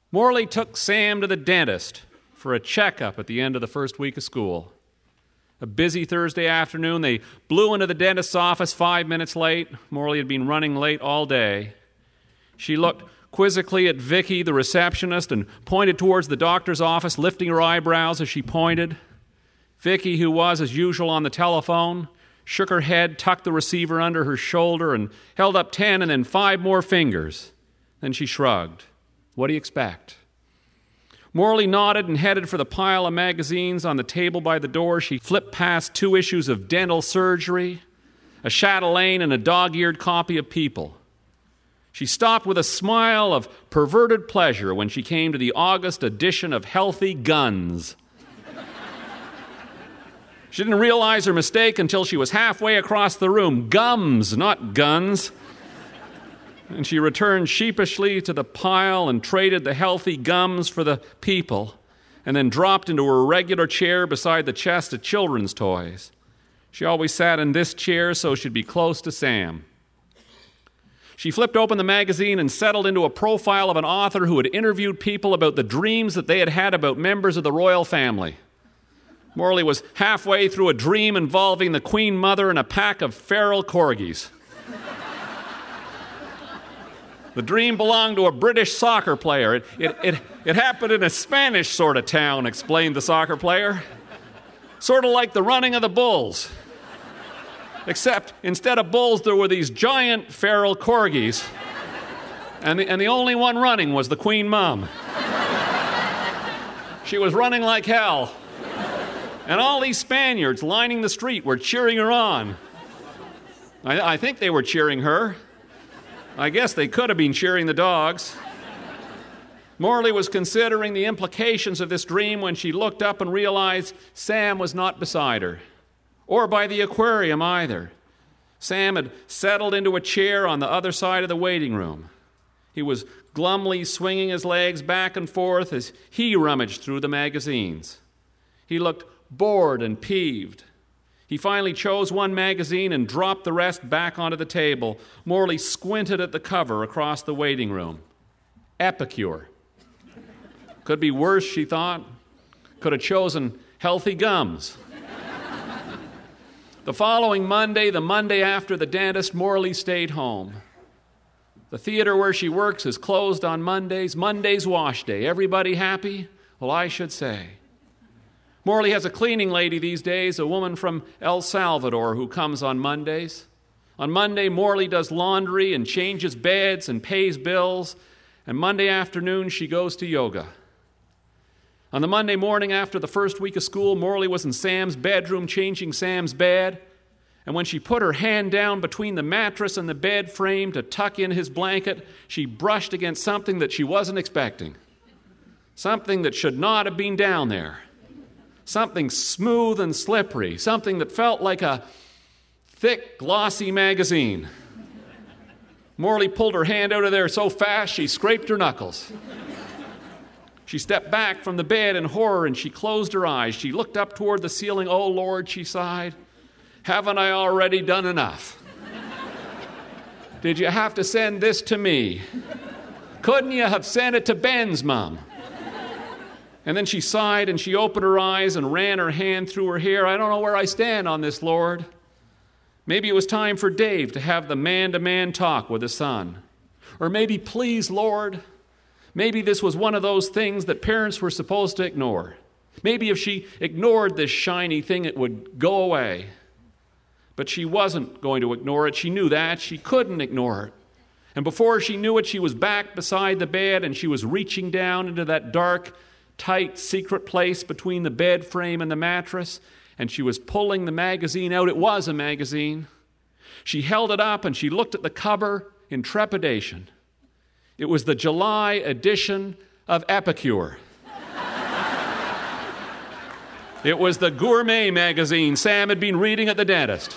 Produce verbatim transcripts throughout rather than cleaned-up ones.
Morley took Sam to the dentist for a checkup at the end of the first week of school. A busy Thursday afternoon, they blew into the dentist's office five minutes late. Morley had been running late all day. She looked quizzically at Vicky, the receptionist, and pointed towards the doctor's office, lifting her eyebrows as she pointed. Vicky, who was, as usual, on the telephone, shook her head, tucked the receiver under her shoulder, and held up ten and then five more fingers. Then she shrugged. What do you expect? Morley nodded and headed for the pile of magazines on the table by the door. She flipped past two issues of Dental Surgery, a Chatelaine, and a dog-eared copy of People. She stopped with a smile of perverted pleasure when she came to the August edition of Healthy Guns. She didn't realize her mistake until she was halfway across the room. Gums, not guns. And she returned sheepishly to the pile and traded the Healthy Gums for the People, and then dropped into her regular chair beside the chest of children's toys. She always sat in this chair so she'd be close to Sam. She flipped open the magazine and settled into a profile of an author who had interviewed people about the dreams that they had had about members of the royal family. Morley was halfway through a dream involving the Queen Mother and a pack of feral corgis. The dream belonged to a British soccer player. It, it, it, it happened in a Spanish sort of town, explained the soccer player. Sort of like the running of the bulls. Except instead of bulls, there were these giant feral corgis. And the, and the only one running was the Queen Mum. She was running like hell. And all these Spaniards lining the street were cheering her on. I, I think they were cheering her. I guess they could have been cheering the dogs. Morley was considering the implications of this dream when she looked up and realized Sam was not beside her, or by the aquarium either. Sam had settled into a chair on the other side of the waiting room. He was glumly swinging his legs back and forth as he rummaged through the magazines. He looked bored and peeved. He finally chose one magazine and dropped the rest back onto the table. Morley squinted at the cover across the waiting room. Epicure. Could be worse, she thought. Could have chosen Healthy Gums. The following Monday, the Monday after the dentist, Morley stayed home. The theater where she works is closed on Mondays. Monday's wash day. Everybody happy? Well, I should say. Morley has a cleaning lady these days, a woman from El Salvador who comes on Mondays. On Monday, Morley does laundry and changes beds and pays bills. And Monday afternoon, she goes to yoga. On the Monday morning after the first week of school, Morley was in Sam's bedroom changing Sam's bed. And when she put her hand down between the mattress and the bed frame to tuck in his blanket, she brushed against something that she wasn't expecting. Something that should not have been down there. Something smooth and slippery. Something that felt like a thick, glossy magazine. Morley pulled her hand out of there so fast she scraped her knuckles. She stepped back from the bed in horror and she closed her eyes. She looked up toward the ceiling. Oh, Lord, she sighed. Haven't I already done enough? Did you have to send this to me? Couldn't you have sent it to Ben's mom? And then she sighed and she opened her eyes and ran her hand through her hair. I don't know where I stand on this, Lord. Maybe it was time for Dave to have the man-to-man talk with his son. Or maybe, please, Lord, maybe this was one of those things that parents were supposed to ignore. Maybe if she ignored this shiny thing, it would go away. But she wasn't going to ignore it. She knew that. She couldn't ignore it. And before she knew it, she was back beside the bed and she was reaching down into that dark, tight, secret place between the bed frame and the mattress, and she was pulling the magazine out. It was a magazine. She held it up and she looked at the cover in trepidation. It was the July edition of Epicure. It was the gourmet magazine Sam had been reading at the dentist.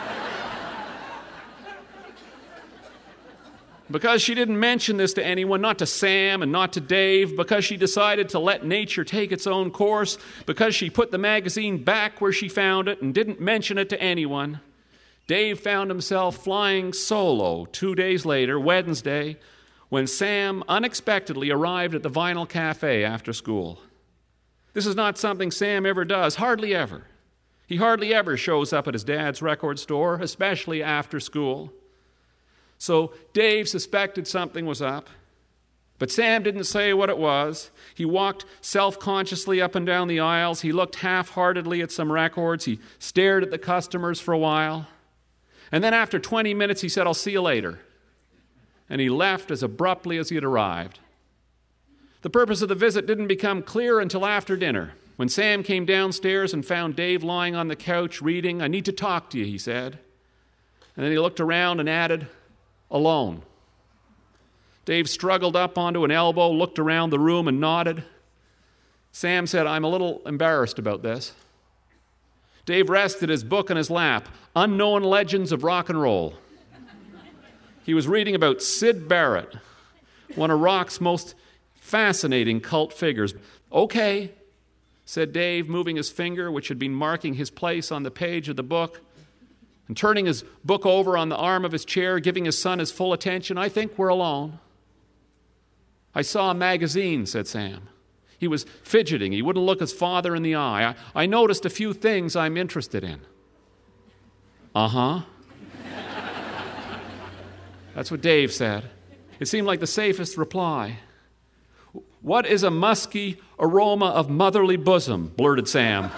Because she didn't mention this to anyone, not to Sam and not to Dave, because she decided to let nature take its own course, because she put the magazine back where she found it and didn't mention it to anyone, Dave found himself flying solo two days later, Wednesday, when Sam unexpectedly arrived at the Vinyl Cafe after school. This is not something Sam ever does, hardly ever. He hardly ever shows up at his dad's record store, especially after school. So Dave suspected something was up, but Sam didn't say what it was. He walked self-consciously up and down the aisles. He looked half-heartedly at some records. He stared at the customers for a while. And then after twenty minutes, he said, "I'll see you later." And he left as abruptly as he had arrived. The purpose of the visit didn't become clear until after dinner, when Sam came downstairs and found Dave lying on the couch reading. "I need to talk to you," he said. And then he looked around and added, "Alone." Dave struggled up onto an elbow, looked around the room, and nodded. Sam said, "I'm a little embarrassed about this." Dave rested his book in his lap, Unknown Legends of Rock and Roll. He was reading about Syd Barrett, one of rock's most fascinating cult figures. "Okay," said Dave, moving his finger, which had been marking his place on the page of the book, and turning his book over on the arm of his chair, giving his son his full attention. "I think we're alone." "I saw a magazine," said Sam. He was fidgeting. He wouldn't look his father in the eye. I, I noticed a few things I'm interested in." "Uh-huh." That's what Dave said. It seemed like the safest reply. "What is a musky aroma of motherly bosom?" blurted Sam.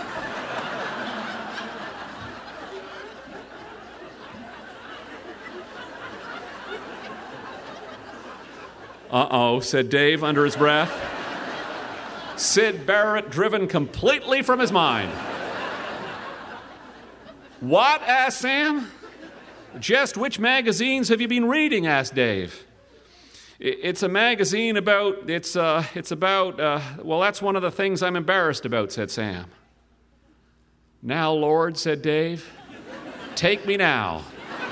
"Uh-oh," said Dave under his breath. Syd Barrett driven completely from his mind. "What?" asked Sam. "Just which magazines have you been reading?" asked Dave. "It's a magazine about, it's uh, it's about, uh, well, that's one of the things I'm embarrassed about," said Sam. "Now, Lord," said Dave, "take me now."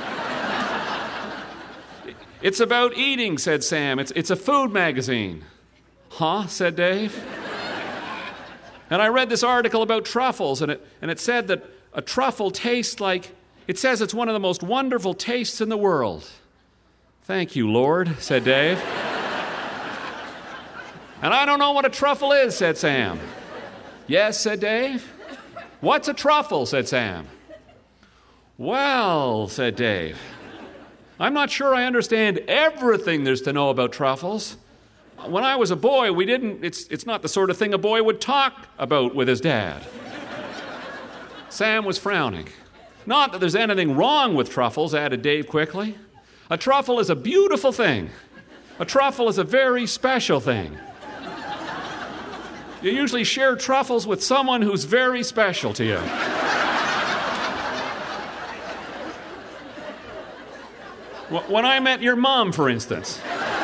"It's about eating," said Sam. It's, it's a food magazine." "Huh?" said Dave. "And I read this article about truffles, and it, and it said that a truffle tastes like, it says it's one of the most wonderful tastes in the world." "Thank you, Lord," said Dave. "And I don't know what a truffle is," said Sam. "Yes," said Dave. "What's a truffle?" said Sam. "Well," said Dave, "I'm not sure I understand everything there's to know about truffles. When I was a boy, we didn't, it's, it's not the sort of thing a boy would talk about with his dad." Sam was frowning. "Not that there's anything wrong with truffles," added Dave quickly. "A truffle is a beautiful thing. A truffle is a very special thing. You usually share truffles with someone who's very special to you." When I met your mom, for instance.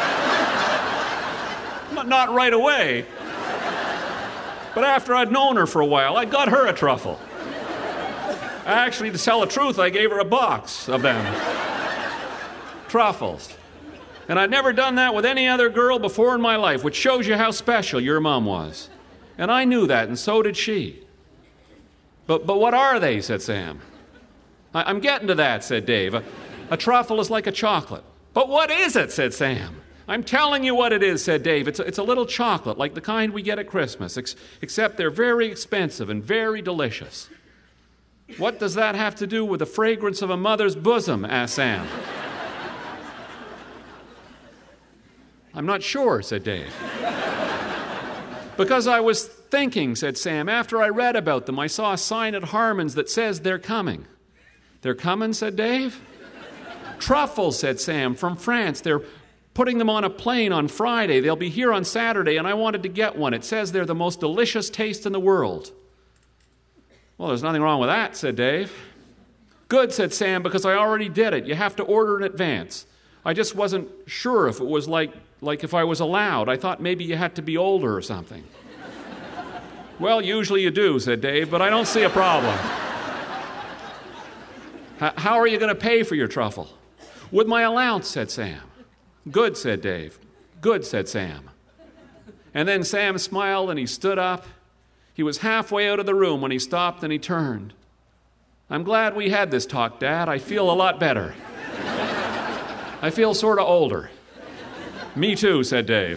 Not right away. But after I'd known her for a while, I got her a truffle. Actually, to tell the truth, I gave her a box of them. Truffles. And I'd never done that with any other girl before in my life, which shows you how special your mom was. And I knew that, and so did she. But but what are they?" said Sam. I, I'm getting to that," said Dave. A, a truffle is like a chocolate. "But what is it?" said Sam. "I'm telling you what it is," said Dave. It's a, it's a little chocolate, like the kind we get at Christmas, ex- except they're very expensive and very delicious." "What does that have to do with the fragrance of a mother's bosom?" asked Sam. "I'm not sure," said Dave. "Because I was thinking," said Sam, "after I read about them, I saw a sign at Harmon's that says they're coming." "They're coming?" said Dave. "Truffles," said Sam, "from France. They're putting them on a plane on Friday. They'll be here on Saturday, and I wanted to get one. It says they're the most delicious taste in the world." "Well, there's nothing wrong with that," said Dave. "Good," said Sam, "because I already did it. You have to order in advance. I just wasn't sure if it was like, like if I was allowed. I thought maybe you had to be older or something." "Well, usually you do," said Dave, "but I don't see a problem." "How are you going to pay for your truffle?" "With my allowance," said Sam. "Good," said Dave. "Good," said Sam. And then Sam smiled and he stood up. He was halfway out of the room when he stopped and he turned. "I'm glad we had this talk, Dad. I feel a lot better. I feel sort of older." Me too, said Dave.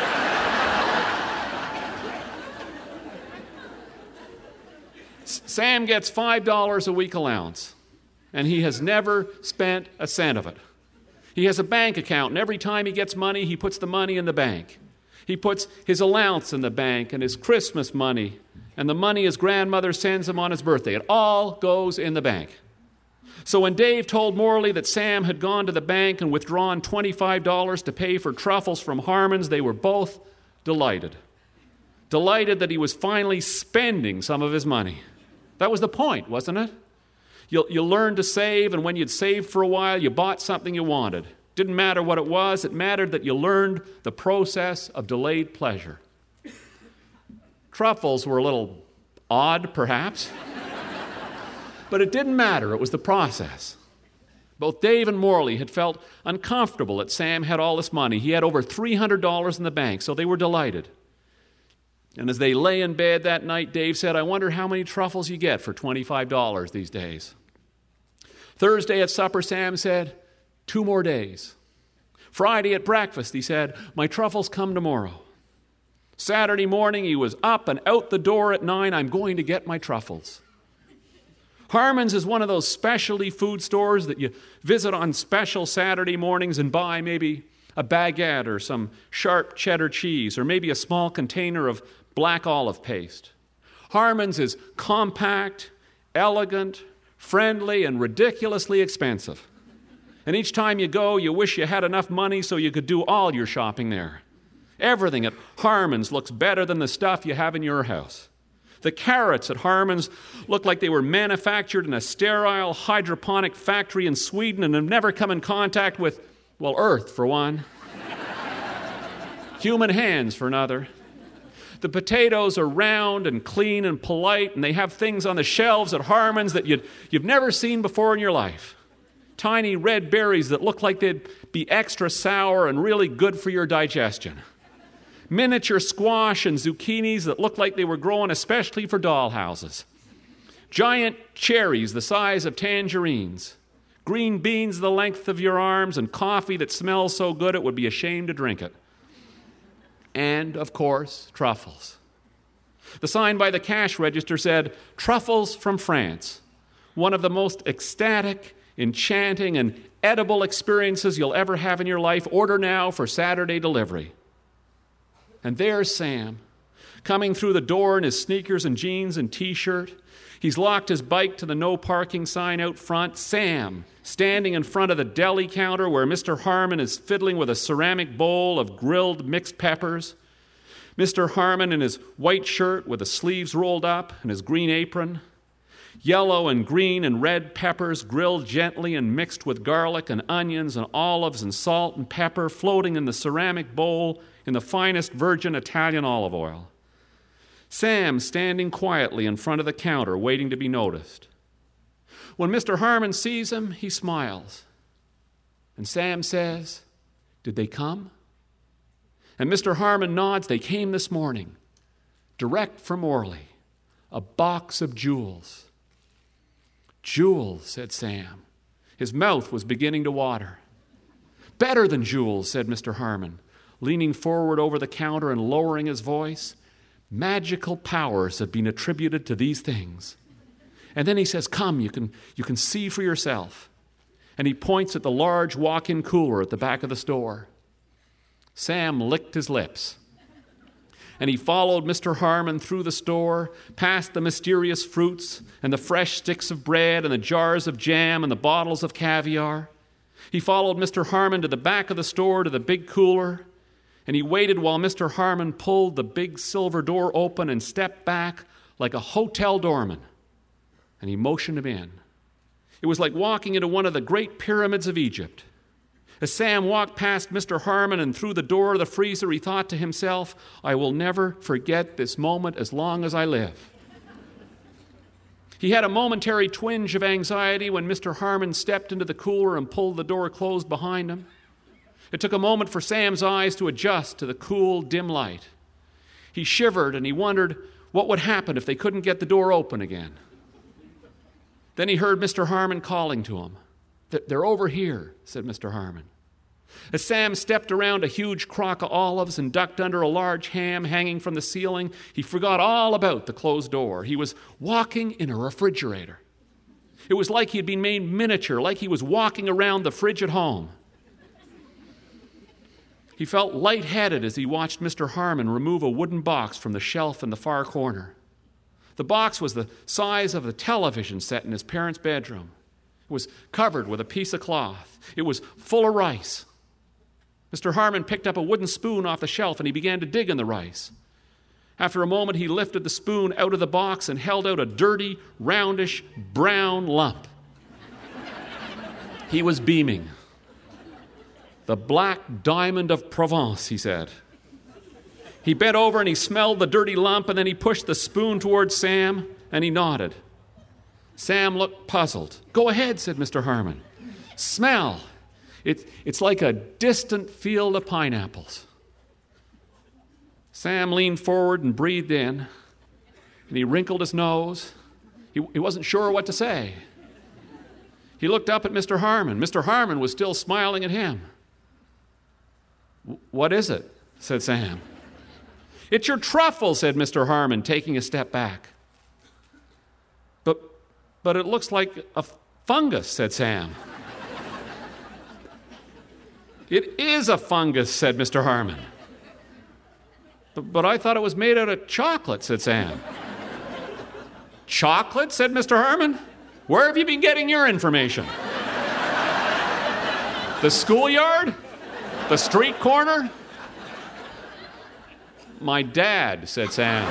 Sam gets five dollars a week allowance, and he has never spent a cent of it. He has a bank account, and every time he gets money, he puts the money in the bank. He puts his allowance in the bank and his Christmas money and the money his grandmother sends him on his birthday. It all goes in the bank. So when Dave told Morley that Sam had gone to the bank and withdrawn twenty-five dollars to pay for truffles from Harmon's, they were both delighted. Delighted that he was finally spending some of his money. That was the point, wasn't it? You, you learned to save, and when you'd saved for a while, you bought something you wanted. Didn't matter what it was. It mattered that you learned the process of delayed pleasure. Truffles were a little odd, perhaps. But it didn't matter. It was the process. Both Dave and Morley had felt uncomfortable that Sam had all this money. He had over three hundred dollars in the bank, so they were delighted. And as they lay in bed that night, Dave said, I wonder how many truffles you get for twenty-five dollars these days. Thursday at supper, Sam said, two more days. Friday at breakfast, he said, my truffles come tomorrow. Saturday morning, he was up and out the door at nine, I'm going to get my truffles. Harmon's is one of those specialty food stores that you visit on special Saturday mornings and buy maybe a baguette or some sharp cheddar cheese or maybe a small container of black olive paste. Harmon's is compact, elegant, friendly, and ridiculously expensive. And each time you go, you wish you had enough money so you could do all your shopping there. Everything at Harmon's looks better than the stuff you have in your house. The carrots at Harmon's look like they were manufactured in a sterile hydroponic factory in Sweden and have never come in contact with, well, earth for one. Human hands for another. The potatoes are round and clean and polite, and they have things on the shelves at Harmon's that you'd, you've never seen before in your life. Tiny red berries that look like they'd be extra sour and really good for your digestion. Miniature squash and zucchinis that look like they were grown especially for dollhouses. Giant cherries the size of tangerines. Green beans the length of your arms, and coffee that smells so good it would be a shame to drink it. And, of course, truffles. The sign by the cash register said, truffles from France. One of the most ecstatic, enchanting, and edible experiences you'll ever have in your life. Order now for Saturday delivery. And there's Sam, coming through the door in his sneakers and jeans and T-shirt. He's locked his bike to the no parking sign out front. Sam, standing in front of the deli counter where Mister Harmon is fiddling with a ceramic bowl of grilled mixed peppers. Mister Harmon in his white shirt with the sleeves rolled up and his green apron. Yellow and green and red peppers grilled gently and mixed with garlic and onions and olives and salt and pepper floating in the ceramic bowl in the finest virgin Italian olive oil. Sam standing quietly in front of the counter, waiting to be noticed. When Mister Harmon sees him, he smiles. And Sam says, did they come? And Mister Harmon nods, they came this morning, direct from Morley, a box of jewels. Jewels, said Sam. His mouth was beginning to water. Better than jewels, said Mister Harmon, leaning forward over the counter and lowering his voice. Magical powers have been attributed to these things. And then he says, come, you can, you can see for yourself. And he points at the large walk-in cooler at the back of the store. Sam licked his lips. And he followed Mister Harmon through the store, past the mysterious fruits and the fresh sticks of bread and the jars of jam and the bottles of caviar. He followed Mister Harmon to the back of the store to the big cooler. And he waited while Mister Harmon pulled the big silver door open and stepped back like a hotel doorman. And he motioned him in. It was like walking into one of the great pyramids of Egypt. As Sam walked past Mister Harmon and through the door of the freezer, he thought to himself, I will never forget this moment as long as I live. He had a momentary twinge of anxiety when Mister Harmon stepped into the cooler and pulled the door closed behind him. It took a moment for Sam's eyes to adjust to the cool, dim light. He shivered and he wondered what would happen if they couldn't get the door open again. Then he heard Mister Harmon calling to him. They're over here, said Mister Harmon. As Sam stepped around a huge crock of olives and ducked under a large ham hanging from the ceiling, he forgot all about the closed door. He was walking in a refrigerator. It was like he had been made miniature, like he was walking around the fridge at home. He felt lightheaded as he watched Mister Harmon remove a wooden box from the shelf in the far corner. The box was the size of the television set in his parents' bedroom. It was covered with a piece of cloth. It was full of rice. Mister Harmon picked up a wooden spoon off the shelf and he began to dig in the rice. After a moment, he lifted the spoon out of the box and held out a dirty, roundish, brown lump. He was beaming. "The black diamond of Provence," he said. He bent over and he smelled the dirty lump, and then he pushed the spoon towards Sam and he nodded. Sam looked puzzled. "Go ahead," said Mister Harmon. "Smell. It, it's like a distant field of pineapples." Sam leaned forward and breathed in, and he wrinkled his nose. He, he wasn't sure what to say. He looked up at Mister Harmon. Mister Harmon was still smiling at him. "What is it?" said Sam. "It's your truffle," said Mister Harmon, taking a step back. But, but it looks like a fungus," said Sam. "It is a fungus," said Mister Harmon. But, but I thought it was made out of chocolate," said Sam. "Chocolate?" said Mister Harmon. "Where have you been getting your information? The schoolyard? The street corner?" "My dad," said Sam.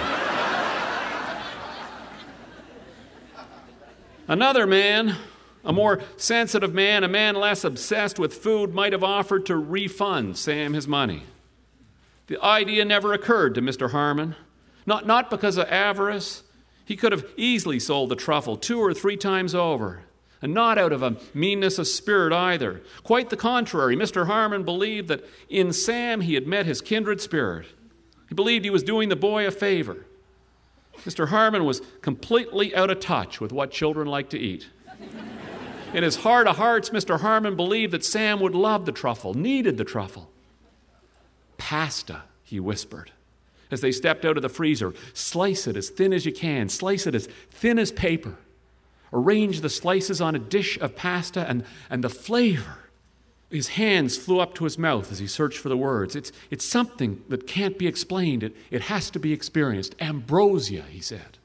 Another man, a more sensitive man, a man less obsessed with food, might have offered to refund Sam his money. The idea never occurred to Mister Harmon. Not, not because of avarice. He could have easily sold the truffle two or three times over. And not out of a meanness of spirit either. Quite the contrary, Mister Harmon believed that in Sam he had met his kindred spirit. He believed he was doing the boy a favor. Mister Harmon was completely out of touch with what children like to eat. In his heart of hearts, Mister Harmon believed that Sam would love the truffle, needed the truffle. "Pasta," he whispered, as they stepped out of the freezer. "Slice it as thin as you can. Slice it as thin as paper. Arrange the slices on a dish of pasta and, and the flavor." His hands flew up to his mouth as he searched for the words. It's, it's something that can't be explained. It, it has to be experienced. "Ambrosia," he said.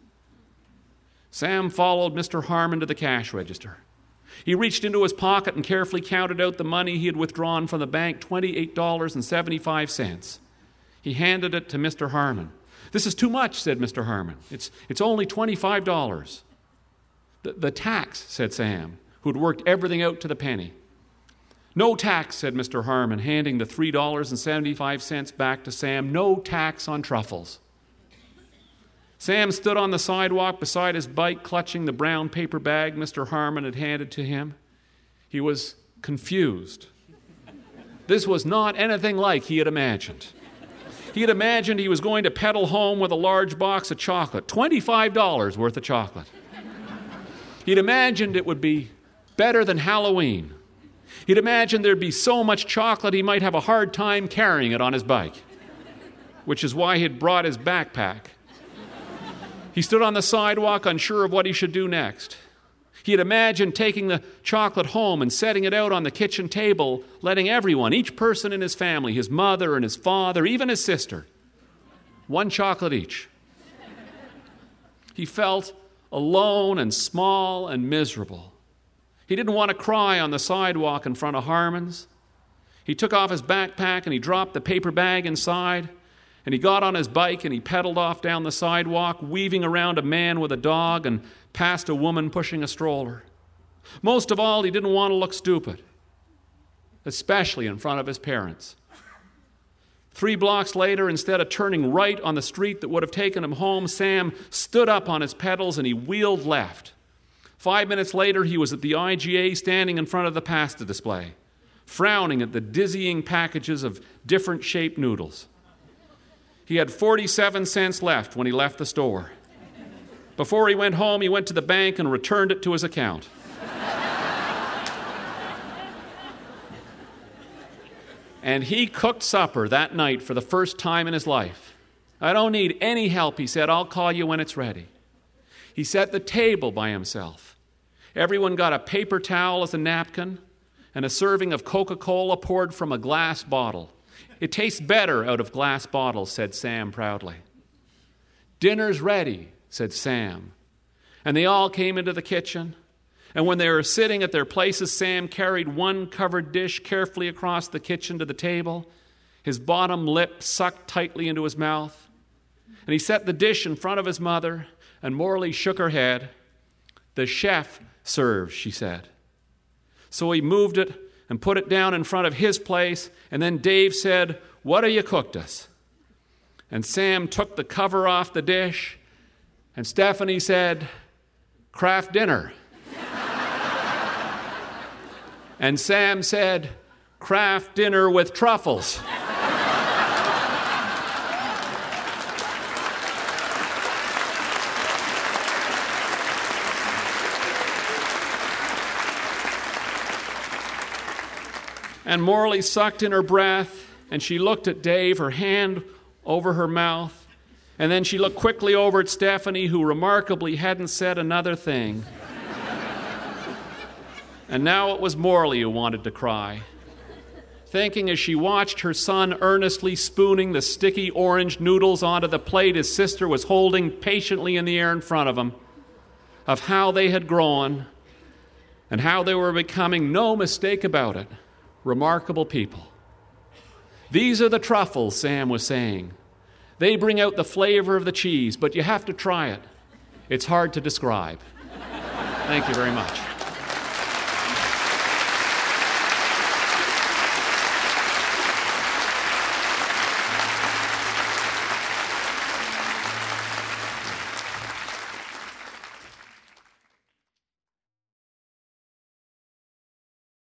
Sam followed Mister Harmon to the cash register. He reached into his pocket and carefully counted out the money he had withdrawn from the bank, twenty-eight dollars and seventy-five cents. He handed it to Mister Harmon. "This is too much," said Mister Harmon. It's, it's only twenty-five dollars. The, the tax," said Sam, who had worked everything out to the penny. "No tax," said Mister Harmon, handing the three dollars and seventy-five cents back to Sam. "No tax on truffles." Sam stood on the sidewalk beside his bike, clutching the brown paper bag Mister Harmon had handed to him. He was confused. This was not anything like he had imagined. He had imagined he was going to pedal home with a large box of chocolate, twenty-five dollars worth of chocolate. He'd imagined it would be better than Halloween. He'd imagined there'd be so much chocolate he might have a hard time carrying it on his bike, which is why he'd brought his backpack. He stood on the sidewalk, unsure of what he should do next. He had imagined taking the chocolate home and setting it out on the kitchen table, letting everyone, each person in his family, his mother and his father, even his sister, one chocolate each. He felt alone and small and miserable. He didn't want to cry on the sidewalk in front of Harmon's. He took off his backpack and he dropped the paper bag inside, and he got on his bike and he pedaled off down the sidewalk, weaving around a man with a dog and past a woman pushing a stroller. Most of all, he didn't want to look stupid, especially in front of his parents. Three blocks later, instead of turning right on the street that would have taken him home, Sam stood up on his pedals and he wheeled left. Five minutes later, he was at the I G A standing in front of the pasta display, frowning at the dizzying packages of different shaped noodles. He had forty-seven cents left when he left the store. Before he went home, he went to the bank and returned it to his account. And he cooked supper that night for the first time in his life. I don't need any help, he said. I'll call you when it's ready. He set the table by himself. Everyone got a paper towel as a napkin and a serving of Coca-Cola poured from a glass bottle. It tastes better out of glass bottles, said Sam proudly. Dinner's ready, said Sam. And they all came into the kitchen. And when they were sitting at their places, Sam carried one covered dish carefully across the kitchen to the table, his bottom lip sucked tightly into his mouth. And he set the dish in front of his mother, and Morley shook her head. The chef serves, she said. So he moved it and put it down in front of his place, and then Dave said, "What have you cooked us?" And Sam took the cover off the dish, and Stephanie said, "Kraft dinner." And Sam said, "Kraft dinner with truffles." And Morley sucked in her breath, and she looked at Dave, her hand over her mouth, and then she looked quickly over at Stephanie, who remarkably hadn't said another thing. And now it was Morley who wanted to cry, thinking as she watched her son earnestly spooning the sticky orange noodles onto the plate his sister was holding patiently in the air in front of him, of how they had grown and how they were becoming, no mistake about it, remarkable people. These are the truffles, Sam was saying. They bring out the flavor of the cheese, but you have to try it. It's hard to describe. Thank you very much.